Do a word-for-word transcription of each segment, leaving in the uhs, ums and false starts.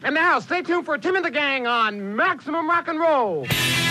And now, stay tuned for Tim and the Gang on Maximum Rock and Roll.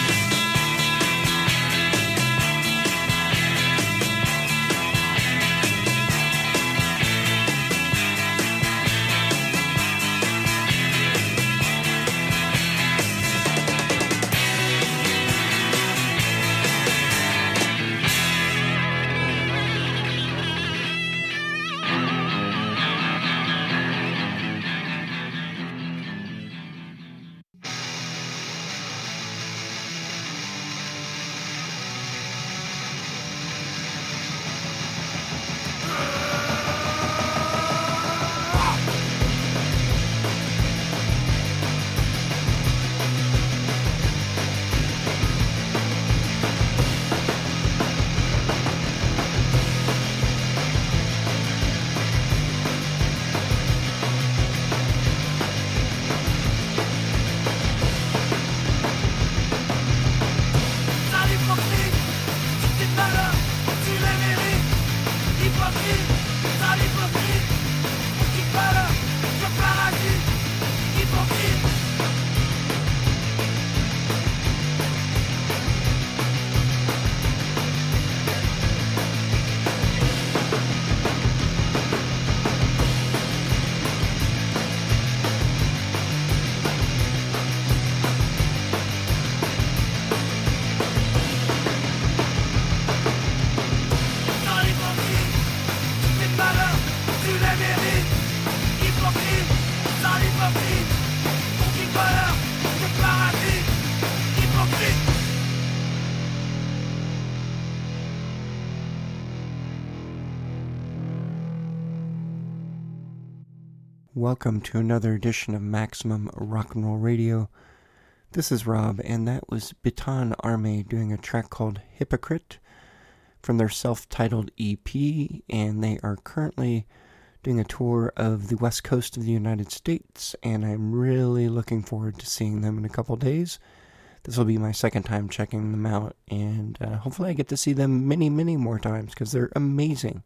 Welcome to another edition of Maximum Rock and Roll Radio. This is Rob, and that was Bitan Arme doing a track called Hypocrite from their self-titled E P, and they are currently doing a tour of the west coast of the United States, and I'm really looking forward to seeing them in a couple days. This will be my second time checking them out, and uh, hopefully I get to see them many, many more times, because they're amazing.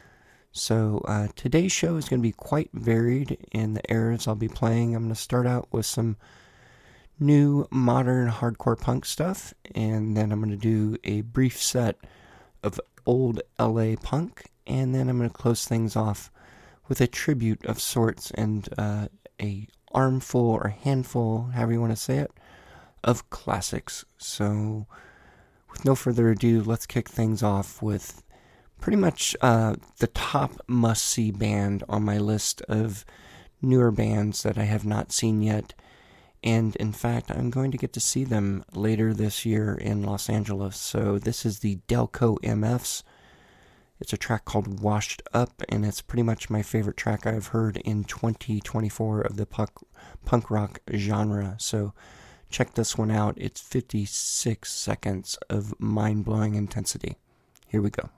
So uh, today's show is going to be quite varied in the eras I'll be playing. I'm going to start out with some new modern hardcore punk stuff, and then I'm going to do a brief set of old L A punk, and then I'm going to close things off with a tribute of sorts and uh, a armful or handful, however you want to say it, of classics. So with no further ado, let's kick things off with pretty much uh, the top must-see band on my list of newer bands that I have not seen yet. And in fact, I'm going to get to see them later this year in Los Angeles. So this is the Delco M Fs. It's a track called Washed Up, and it's pretty much my favorite track I've heard in twenty twenty-four of the punk, punk rock genre. So check this one out. It's fifty-six seconds of mind-blowing intensity. Here we go.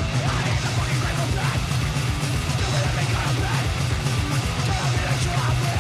Drop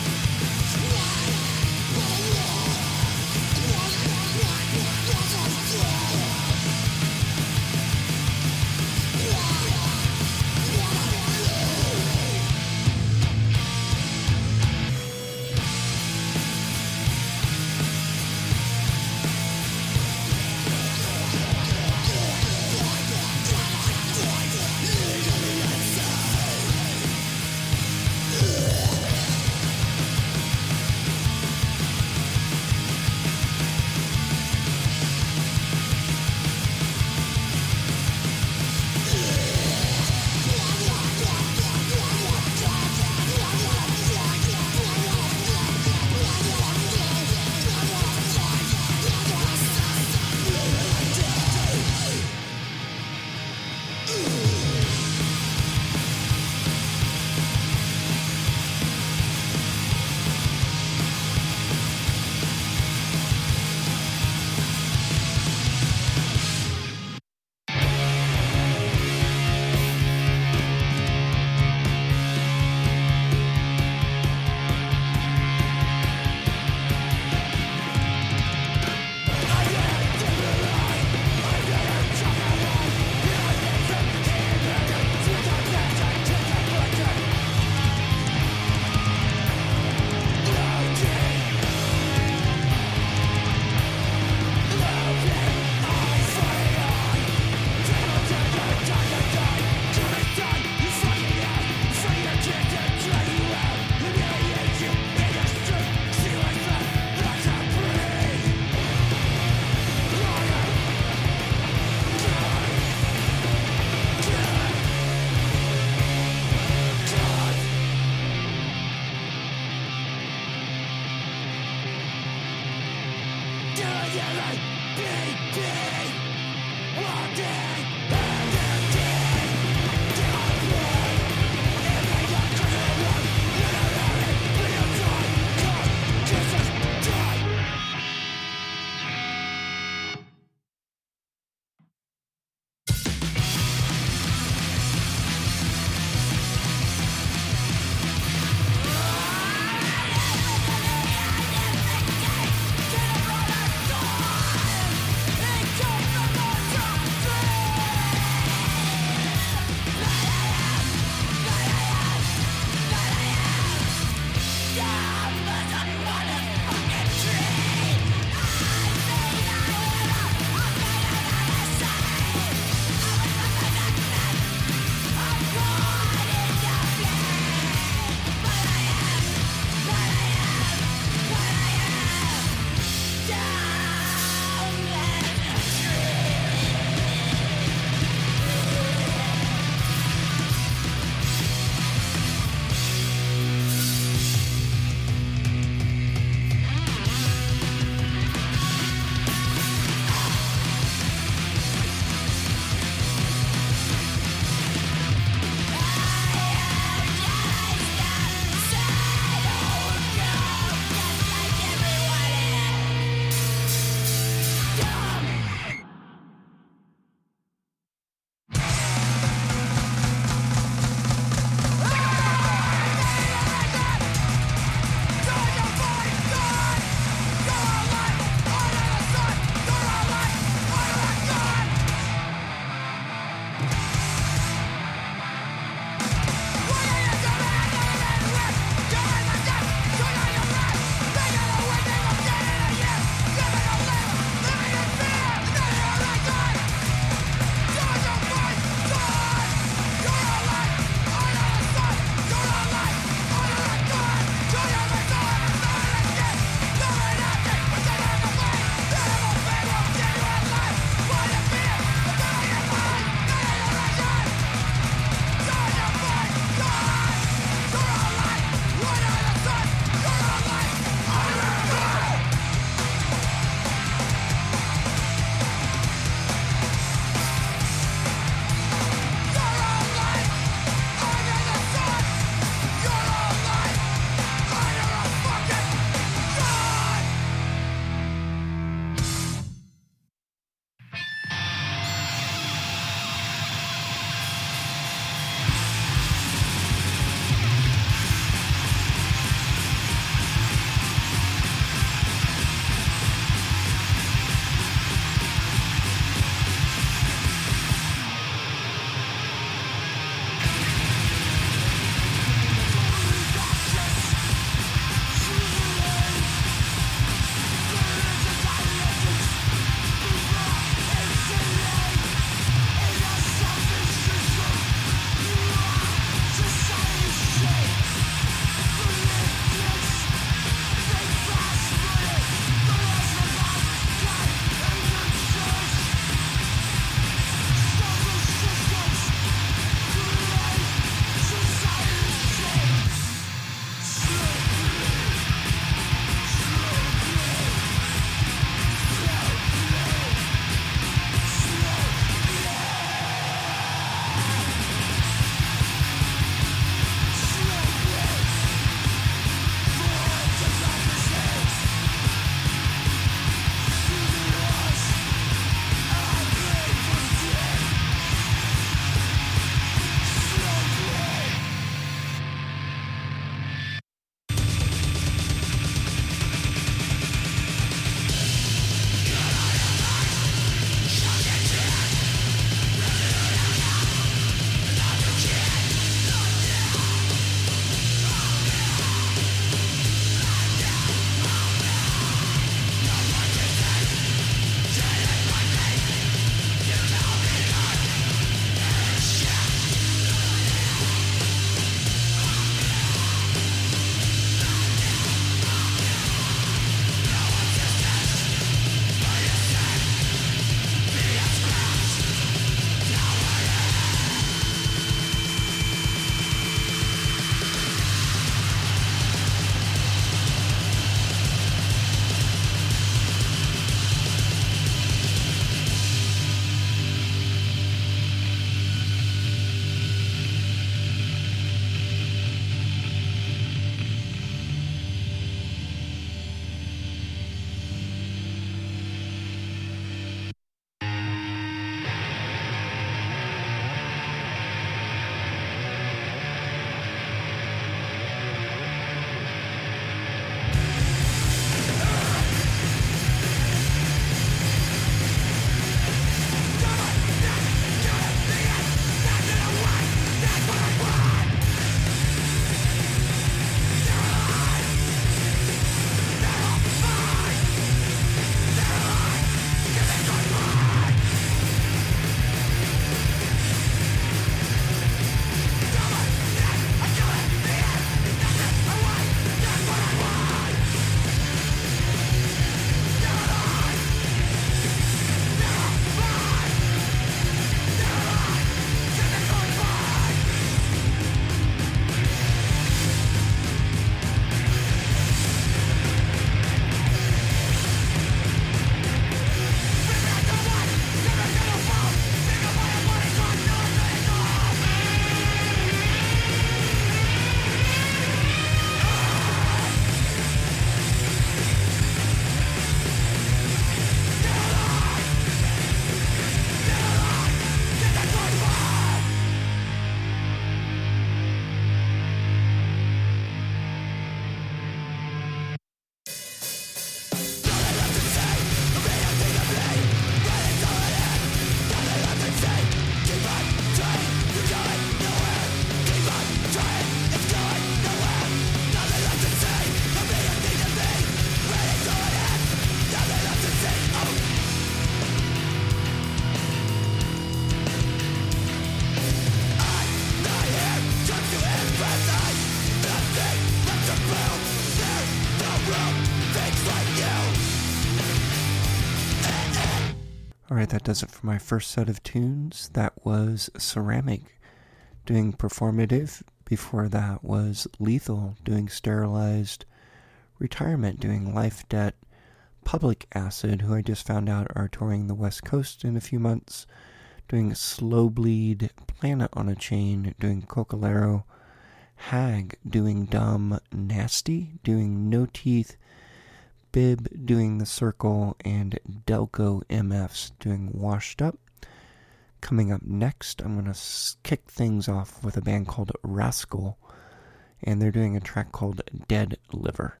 Alright, that does it for my first set of tunes. That was Ceramic doing Performative. Before that was Lethal doing Sterilized. Retirement doing Life Debt. Public Acid, who I just found out are touring the West Coast in a few months, doing Slow Bleed. Planet on a Chain doing Cocalero. Hag doing Dumb. Nasty doing No Teeth. Bib doing The Circle, and Delco M Fs doing Washed Up. Coming up next, I'm going to kick things off with a band called Rascal, and they're doing a track called Dead Liver.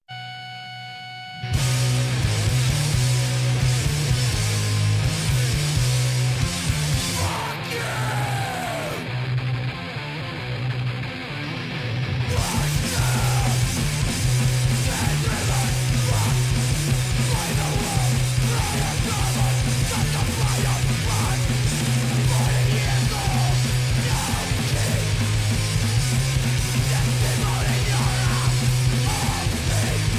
Hey!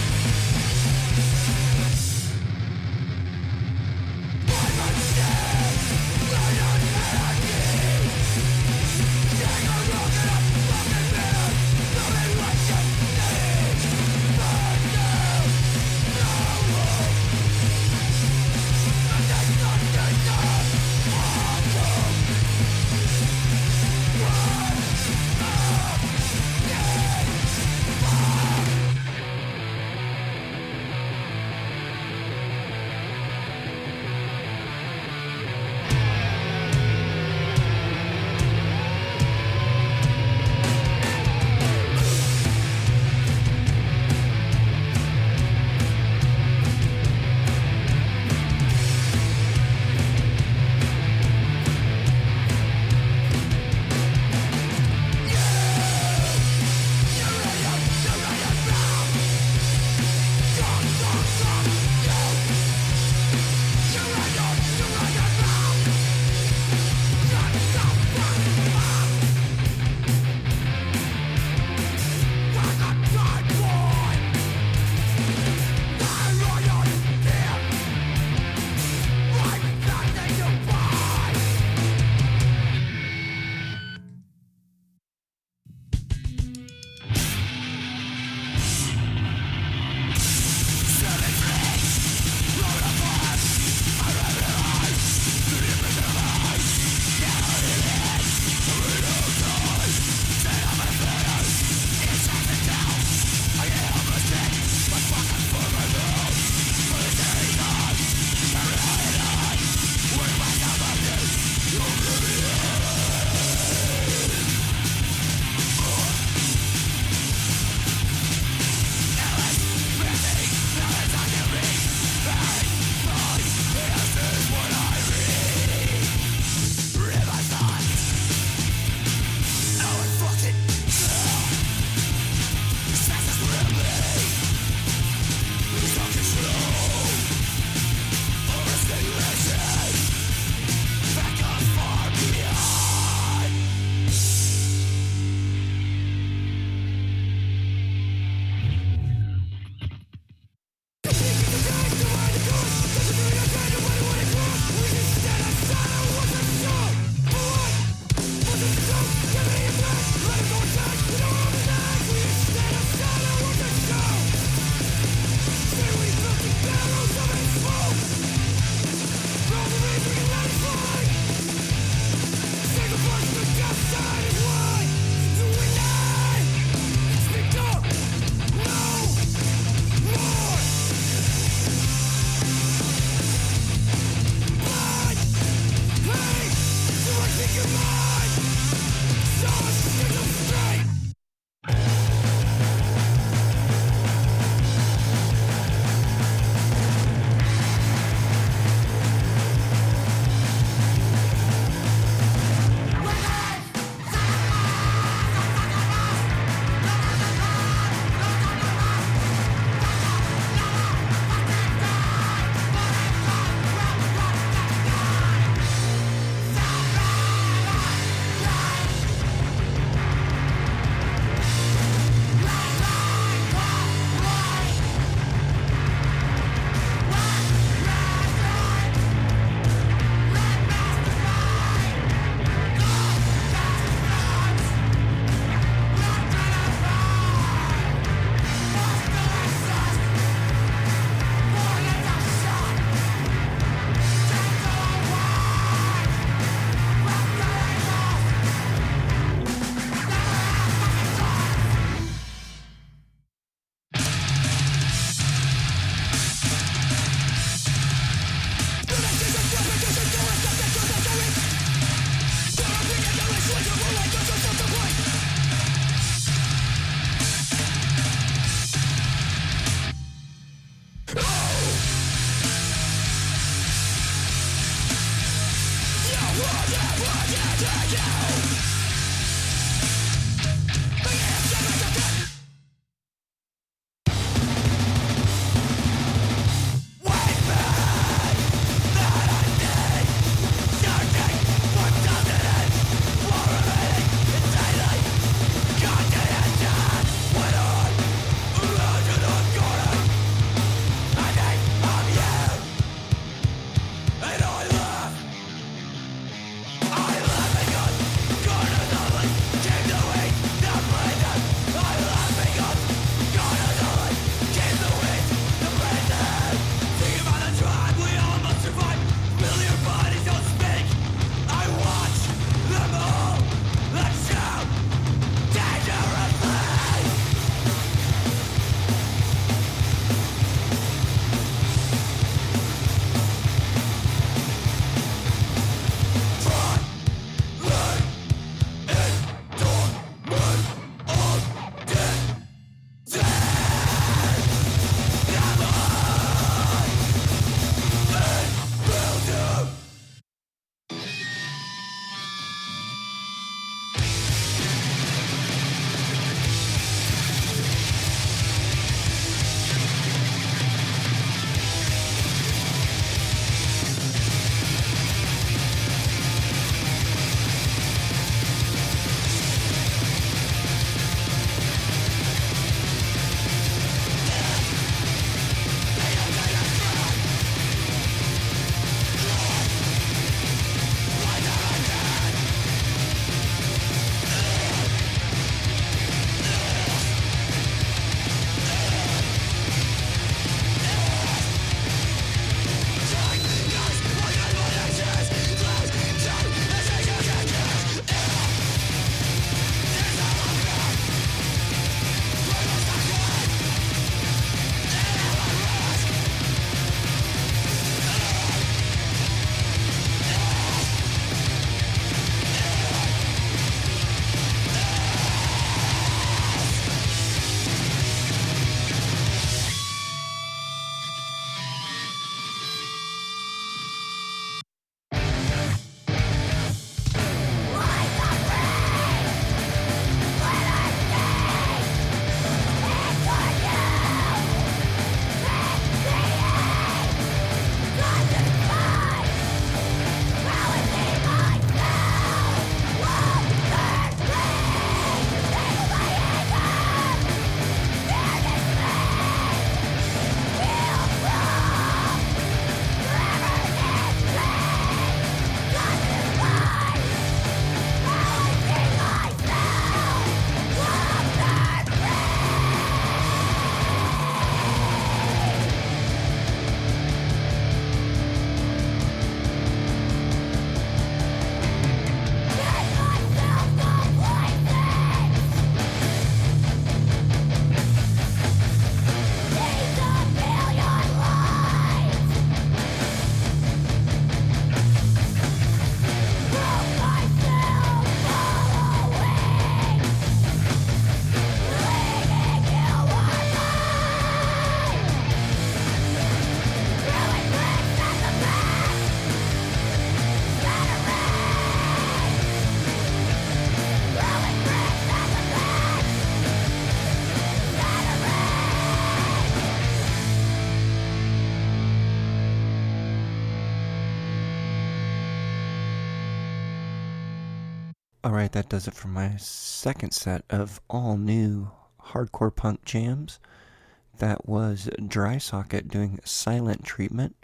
Alright, that does it for my second set of all new hardcore punk jams. That was Dry Socket doing Silent Treatment,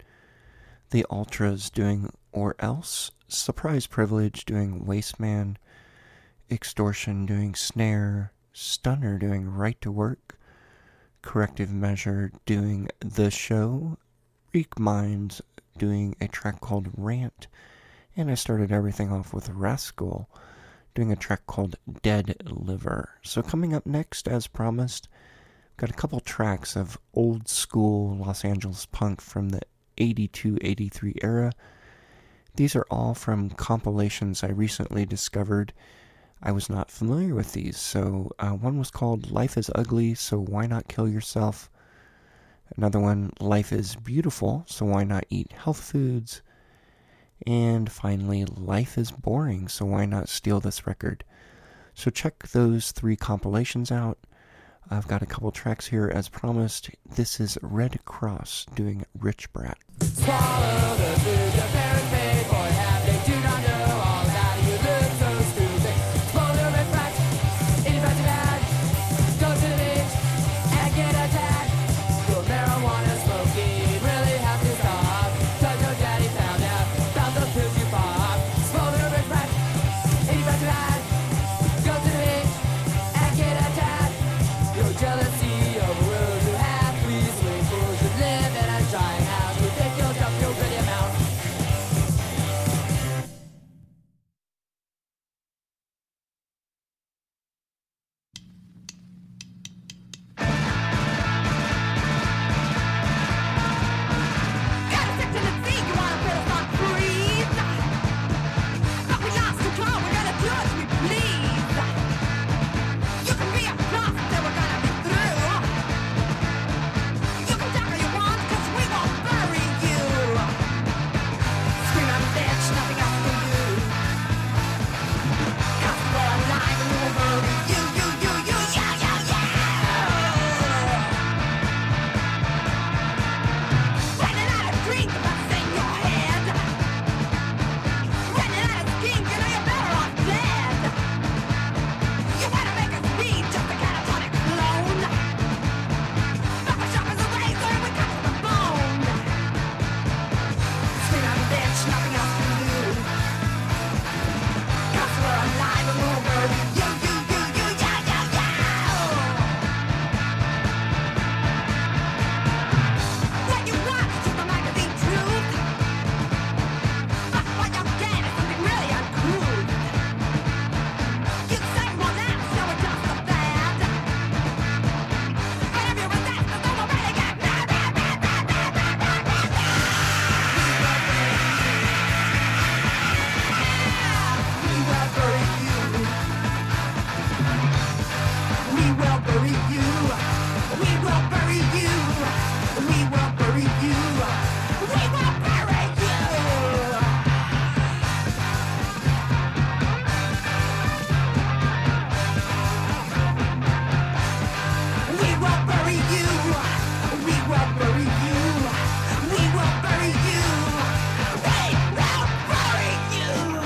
The Ultras doing Or Else, Surprise Privilege doing Wasteman, Extortion doing Snare, Stunner doing Right to Work, Corrective Measure doing The Show, Reek Minds doing a track called Rant, and I started everything off with Rascal doing a track called Dead Liver. So coming up next, as promised, got a couple tracks of old school Los Angeles punk from the eighty-two eighty-three era. These are all from compilations I recently discovered. I was not familiar with these, so uh, one was called Life is Ugly, So Why Not Kill Yourself? Another one, Life is Beautiful, So Why Not Eat Health Foods? And finally, Life is Boring, so why not steal this record? So check those three compilations out. I've got a couple tracks here as promised. This is Red Cross doing Rich Brat. Swallow the food your parents paid for. Have they do not know all that you look so stupid. Swallow red brat, eat a bad. Go to the beach and get a tan. Your marijuana smoking really have to stop. Cause your daddy found out about those pills you pop. Swallow red brat, eat a bad. Go to the beach and get a tan. Your jealousy of world you have three sweet fools who live in a giant house. You think you'll jump your pretty mouth. Got a section at sea, you wanna put us on freeze? But we lost control, we're gonna do as we please. You can be a boss, then we're gonna be through. You can talk all you want, cause we won't bury you. Scream out a bitch, nothing else can do. Cause we're alive and we will bury you, you, you, you, yeah, yeah, yeah. Running out of dreams, what's in your head? Running out of schemes, you know you're better off dead. You wanna make us be just a catatonic clone. But the sharp as a razor, we cut to the bone. Scream out a bitch, nothing else can do. Cause we're alive and we'll bury you, you, you, you, yeah, yeah, yeah. What you want is just a magazine truth. But what you'll get is something really uncool. You say more than so we're just a bad. But if you resist, then we'll really get mad, mad, mad, mad, mad, mad, mad, mad, mad. We will bury you. We will bury you. We will bury you. We will bury you. We will bury you. We will bury you. We will bury you. We will bury you. We will bury you.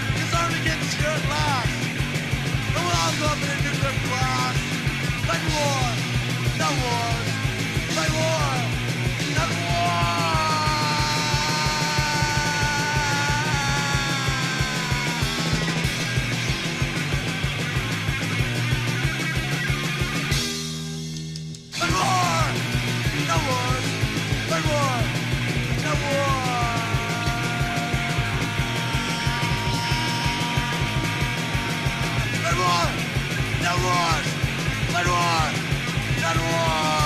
Up in a nuclear blast, like war. Blood Wars! Blood Wars! Blood Wars!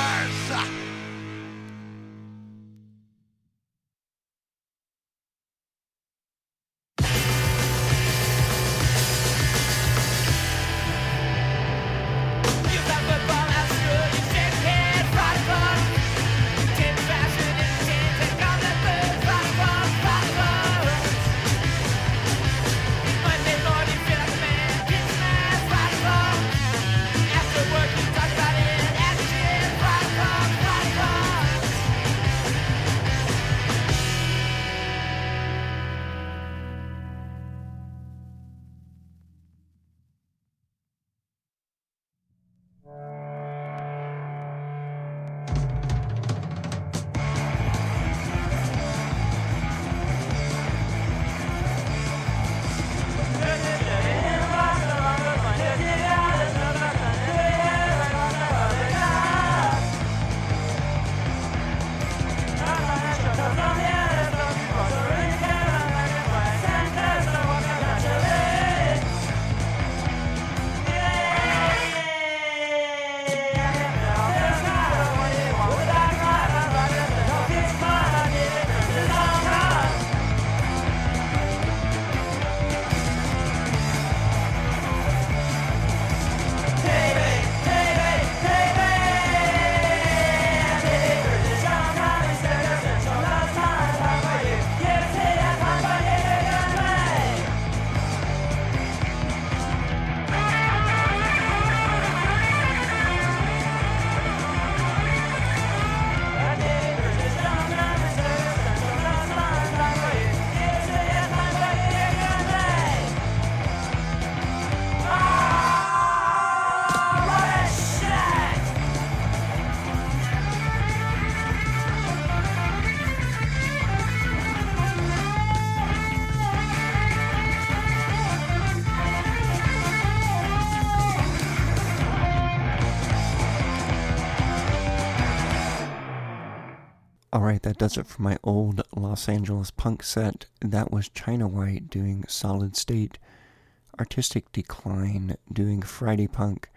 Alright, that does it for my old Los Angeles punk set. That was China White doing Solid State, Artistic Decline doing Friday Punk,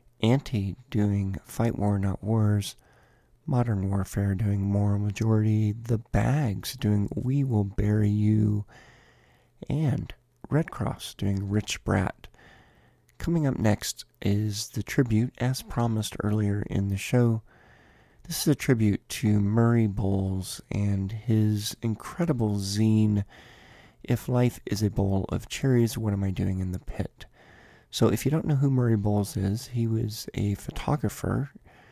Anti doing Fight War Not Wars, Modern Warfare doing Moral Majority, The Bags doing We Will Bury You, and Red Cross doing Rich Brat. Coming up next is the tribute, as promised earlier in the show. This is a tribute to Murray Bowles and his incredible zine, If Life is a Bowl of Cherries, What Am I Doing in the Pit? So if you don't know who Murray Bowles is, he was a photographer,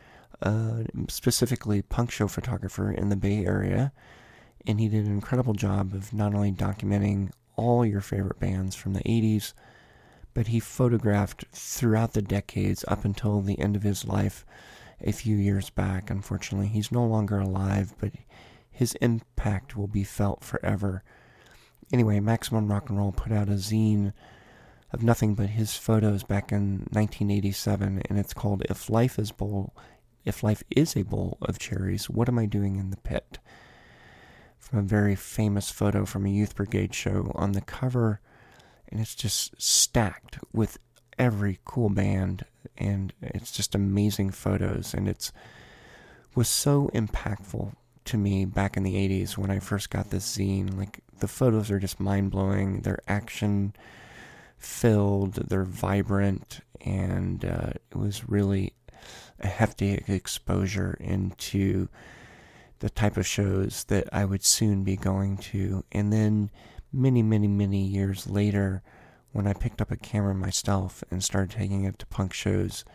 uh, specifically punk show photographer in the Bay Area, and he did an incredible job of not only documenting all your favorite bands from the eighties, but he photographed throughout the decades up until the end of his life a few years back. Unfortunately, he's no longer alive, but his impact will be felt forever. Anyway, Maximum Rock and Roll put out a zine of nothing but his photos back in nineteen eighty-seven, and it's called If Life is Bowl, If Life is a Bowl of Cherries, What Am I Doing in the Pit? From a very famous photo from a Youth Brigade show on the cover, and it's just stacked with every cool band, and it's just amazing photos, and it's was so impactful to me back in the eighties when I first got this zine. Like, the photos are just mind-blowing, they're action filled, they're vibrant, and uh, it was really a hefty exposure into the type of shows that I would soon be going to. And then many, many, many years later, when I picked up a camera myself and started taking it to punk shows,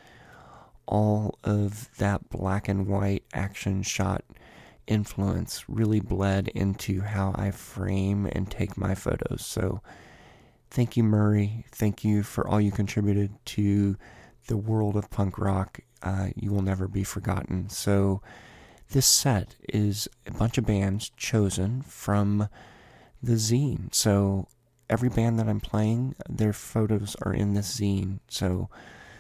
all of that black and white action shot influence really bled into how I frame and take my photos. So thank you, Murray. Thank you for all you contributed to the world of punk rock. Uh, you will never be forgotten. So this set is a bunch of bands chosen from the zine. So every band that I'm playing, their photos are in this zine. So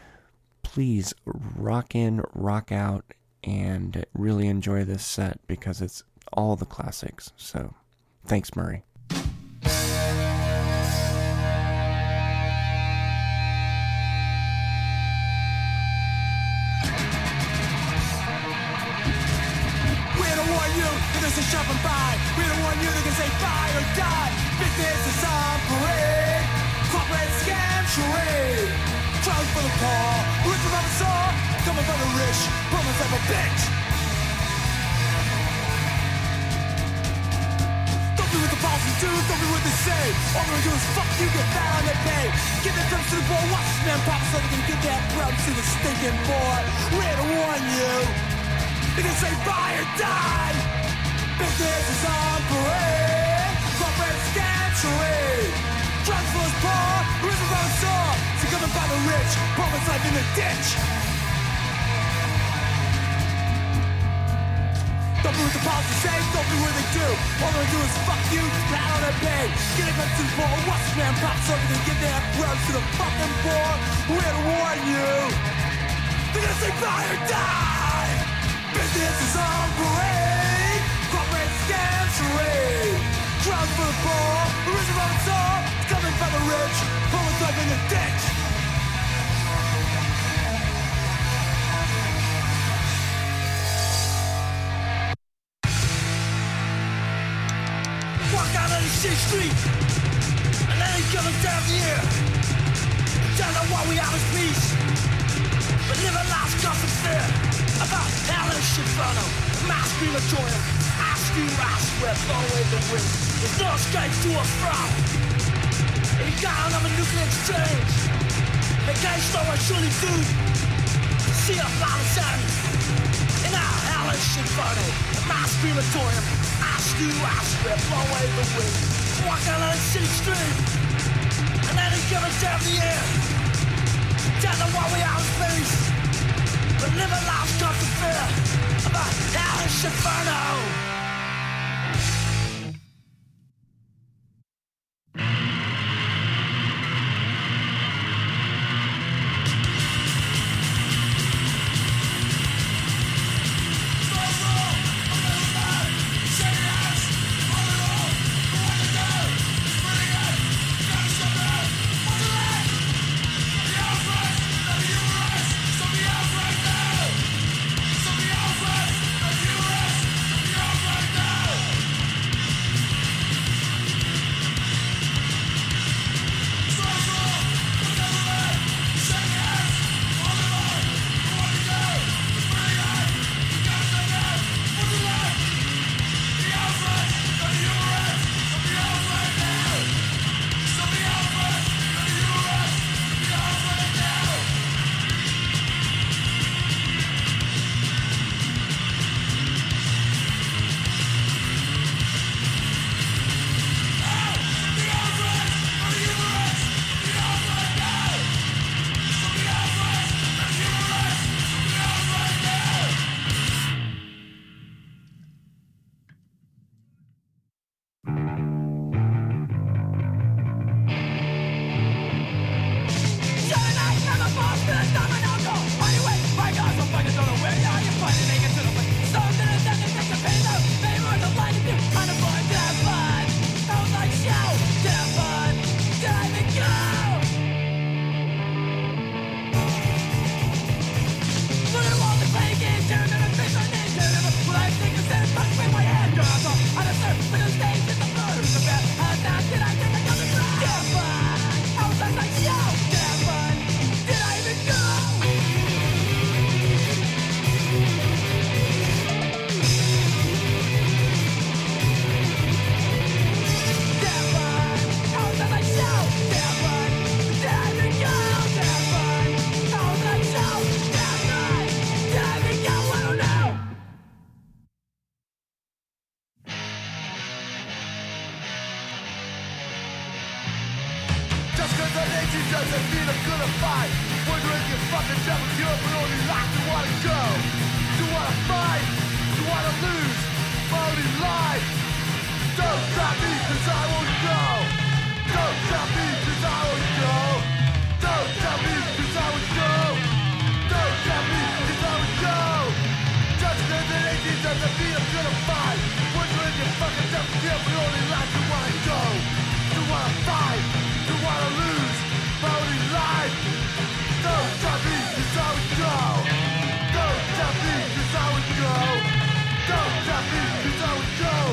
please rock in, rock out, and really enjoy this set because it's all the classics. So thanks, Murray. shopping by. We don't want you to can say buy or die. Business is on parade. Corporate scam charade. Drugs for the poor. Rich from the saw. Coming from the rich. Pull myself a bitch. Don't be what the policy do. Don't be what they say. All they're gonna do is fuck you, get fat on their pay. Give their drugs to the poor. Watch this man pop so they can get that grub to the stinking boy. We're to warn you. They can say buy or die. Business is on parade. Corporate scam charade. Drugs for the poor. Rich from the saw. Succumbing by the rich. Pull myself in the ditch. Don't be what the policy say, don't be what they do. All they're gonna do is fuck you, flat on their pay. Get a gun to the ball, watch this man pop so they can get their grubs to the fucking board. We're here to warn you. They're gonna say buy or die. Business is on parade. Corporate scam charade. Drugs for the poor, rich from the saw. Coming from the rich, pull myself in the ditch. Walk out on the city street, and then they come down the air. Don't know why we have this peace, but live a last gossip fair about hell and Shibano, mass crematorium. Ask you, I swear, blow away the wind. There's no escape to us from. If you got another nuclear exchange, they can't slow and surely do. See a flying sun in our hell and Shibano, mass crematorium. Ask you, I swear, blow away the wind. Walk down the city street, and then they give us down the air. Don't know why we out of space, but live a life comes to fear about hell and Shibano. Don't stop me, 'cause I would go.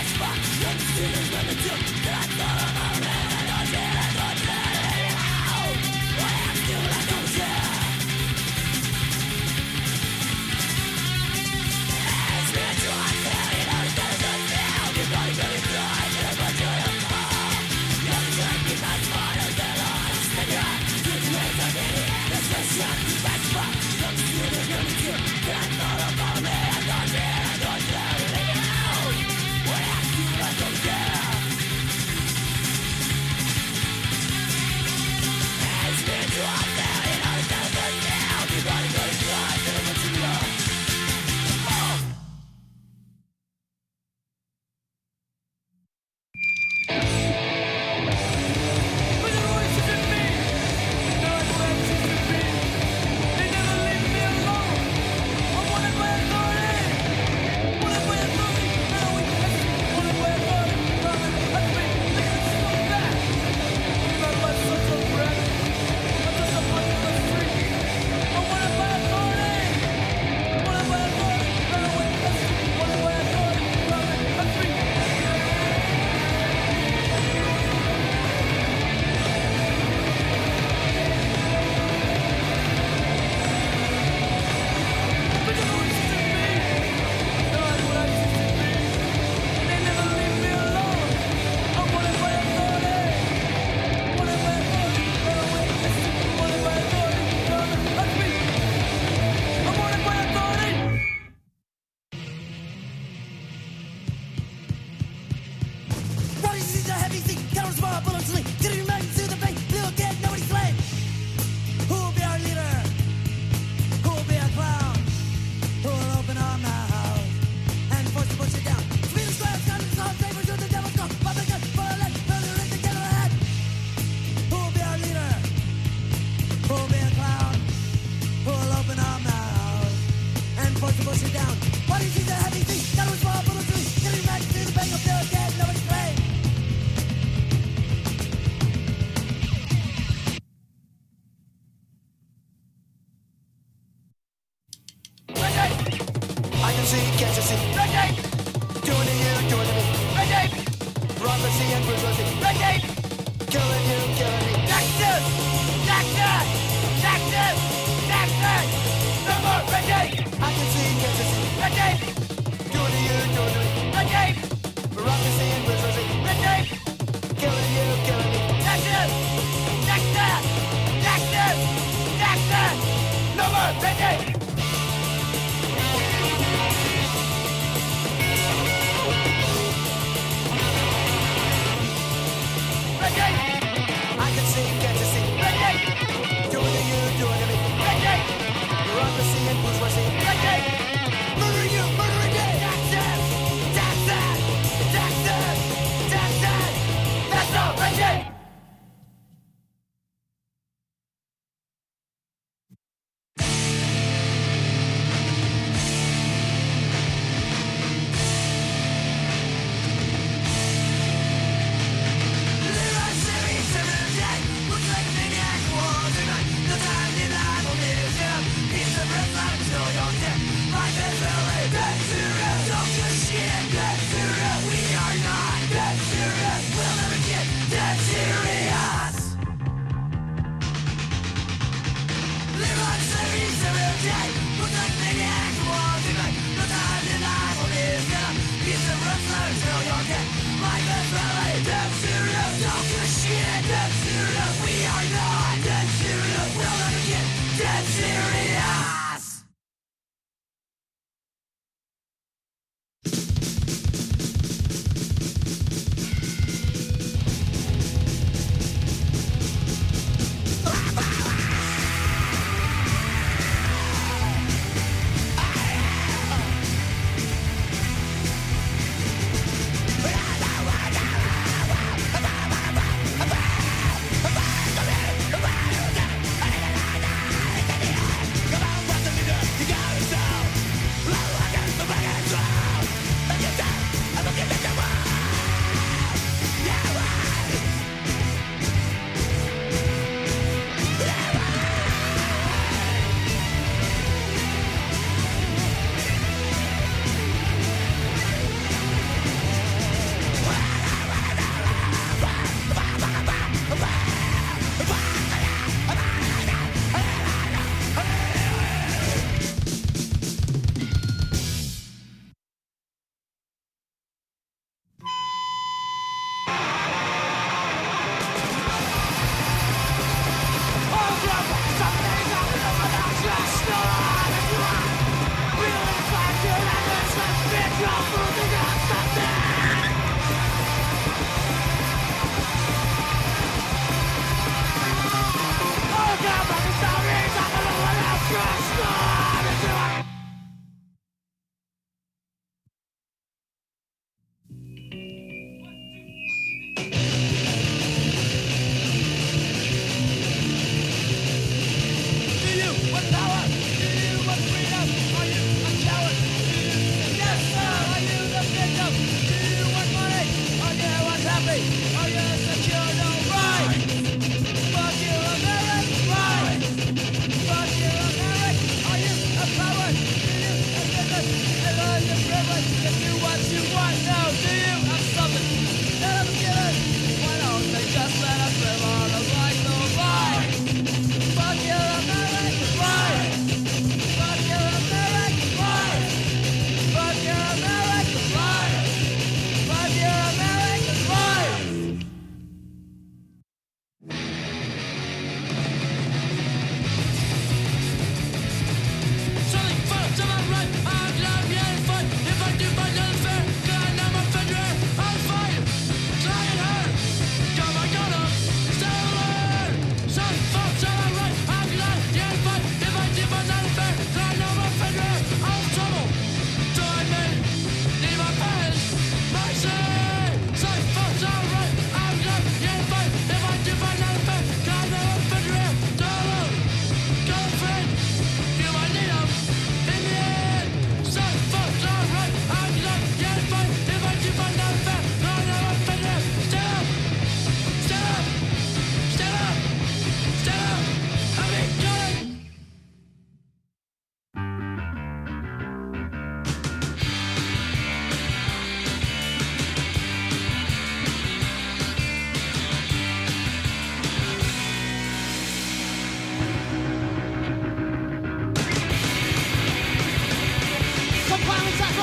Yeah.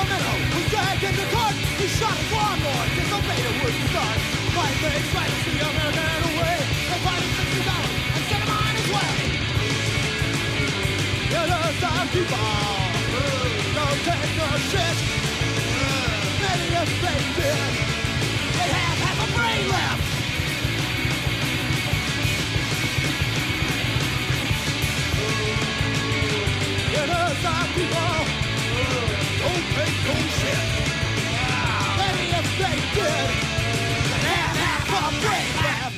middle, was dragged into court. He shot his lawnmower, disobeyed a word he thought. White face fighting the American away. They fighting sixty dollars and sent him on his way. Yeah, there's some people don't take no shit. Many if they did, they have half a brain left. Yeah, there's some people don't take no shit. Many if they did, they have half a brain left.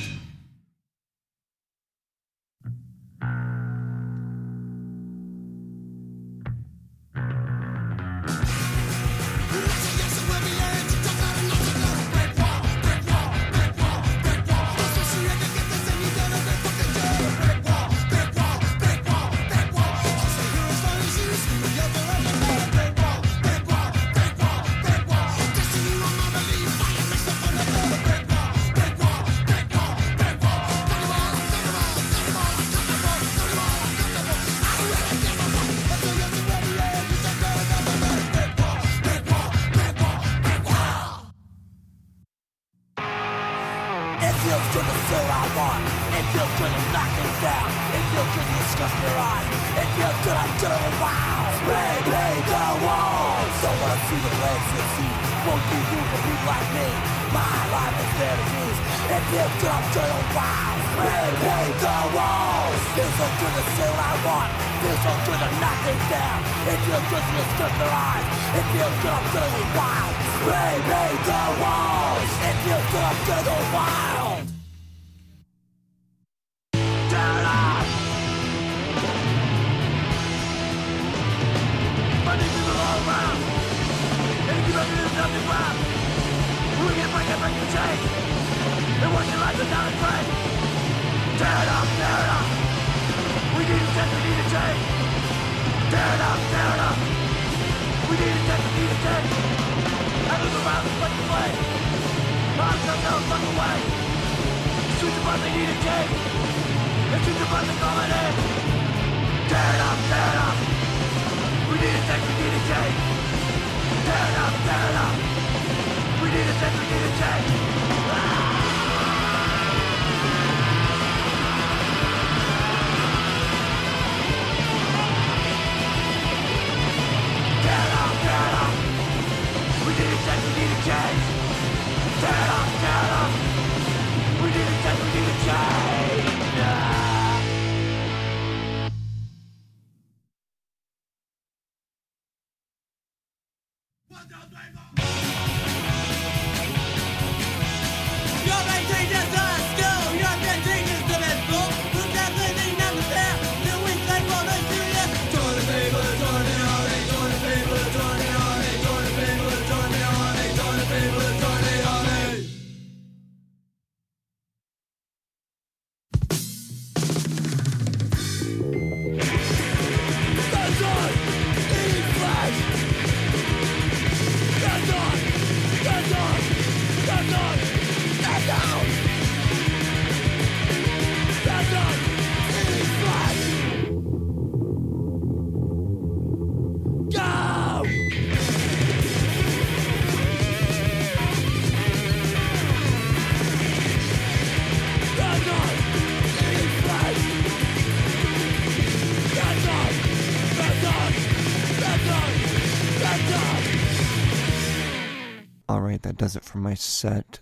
Alright, that does it for my set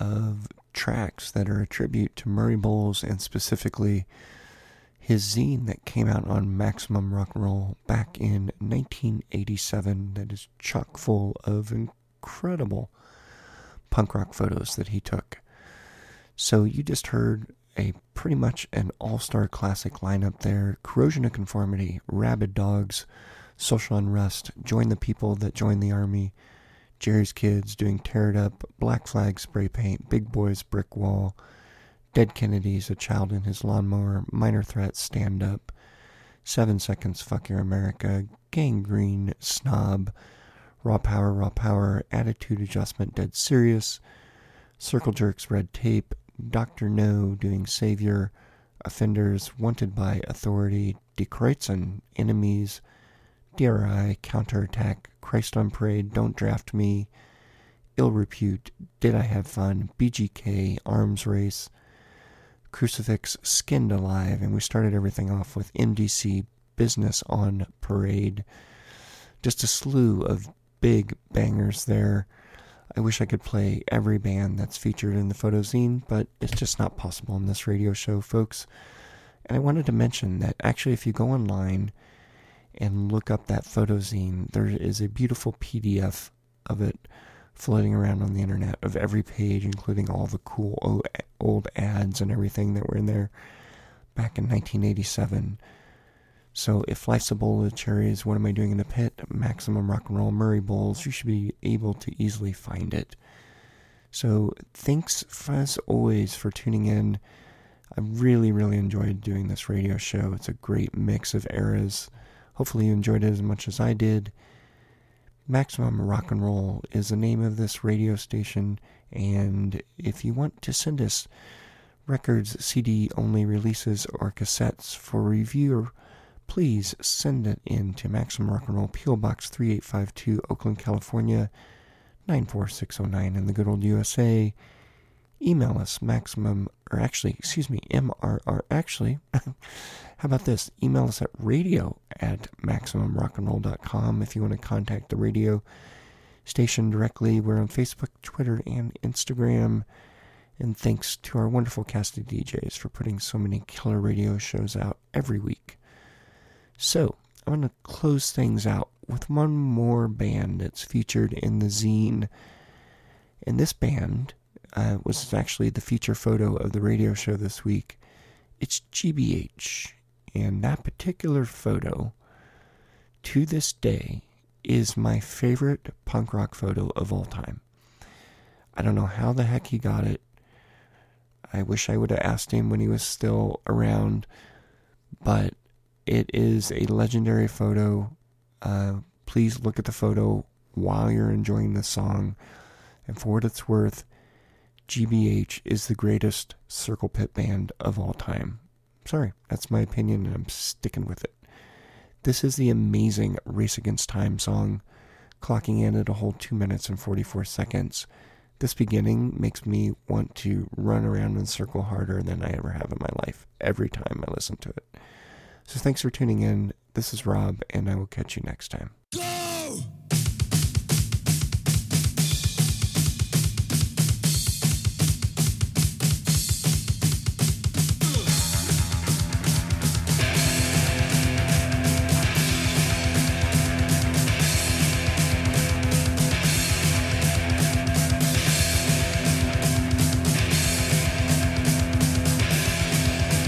of tracks that are a tribute to Murray Bowles, and specifically his zine that came out on Maximum Rock and Roll back in nineteen eighty-seven that is chock full of incredible punk rock photos that he took. So you just heard a pretty much an all-star classic lineup there. Corrosion of Conformity, Rabid Dogs, Social Unrest, Join the People That Join the Army, Jerry's Kids doing Tear It Up, Black Flag Spray Paint, Big Boys Brick Wall, Dead Kennedys, A Child in His Lawnmower, Minor Threat, Stand Up, Seven Seconds, Fuck Your America, Gangrene, Snob, Raw Power, Raw Power, Attitude Adjustment, Dead Serious, Circle Jerks, Red Tape, Doctor No doing Savior, Offenders, Wanted by Authority, Die Kreuzen, Enemies, D R I, Counterattack, Christ on Parade, Don't Draft Me, Ill Repute, Did I Have Fun, B G K, Arms Race, Crucifix, Skinned Alive, and we started everything off with M D C, Business on Parade. Just a slew of big bangers there. I wish I could play every band that's featured in the Photozine, but it's just not possible in this radio show, folks. And I wanted to mention that actually if you go online and look up that Photozine, there is a beautiful P D F of it floating around on the internet of every page, including all the cool old ads and everything that were in there back in nineteen eighty-seven. So if Life's a Bowl of Cherries, What Am I Doing in the Pit, Maximum Rock and Roll, Murray Bowls, you should be able to easily find it. So thanks as always for tuning in. I really, really enjoyed doing this radio show. It's a great mix of eras. Hopefully you enjoyed it as much as I did. Maximum Rock and Roll is the name of this radio station, and if you want to send us records, C D-only releases, or cassettes for review, please send it in to Maximum Rock and Roll, P O. Box three eight five two, Oakland, California, nine four six oh nine in the good old U S A. Email us, Maximum, or actually, excuse me, M R R, actually, how about this? Email us at radio at maximum rock and roll dot com if you want to contact the radio station directly. We're on Facebook, Twitter, and Instagram. And thanks to our wonderful cast of D Js for putting so many killer radio shows out every week. So, I'm going to close things out with one more band that's featured in the zine. And this band uh, was actually the feature photo of the radio show this week. It's G B H. And that particular photo, to this day, is my favorite punk rock photo of all time. I don't know how the heck he got it. I wish I would have asked him when he was still around, but it is a legendary photo. Uh, please look at the photo while you're enjoying the song. And for what it's worth, G B H is the greatest circle pit band of all time. Sorry, that's my opinion, and I'm sticking with it. This is the amazing Race Against Time song, clocking in at a whole two minutes and forty-four seconds. This beginning makes me want to run around in a circle harder than I ever have in my life, every time I listen to it. So thanks for tuning in. This is Rob, and I will catch you next time. Go!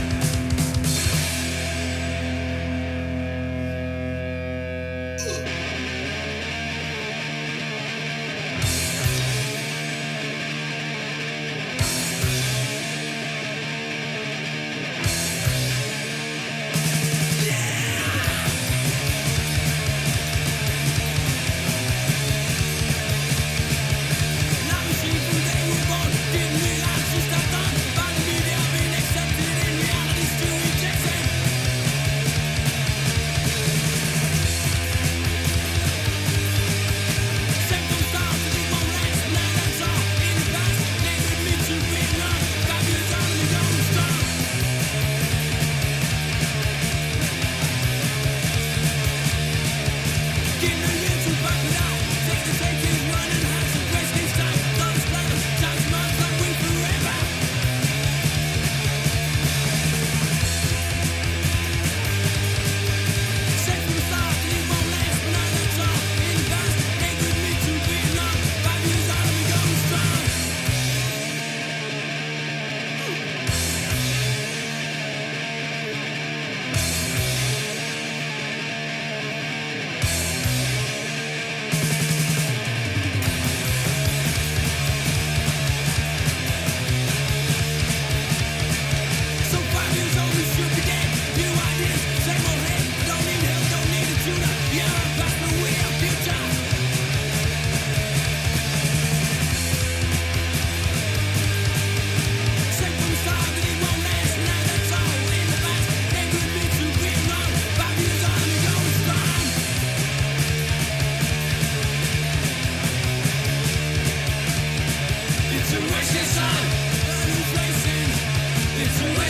Ugh!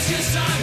just on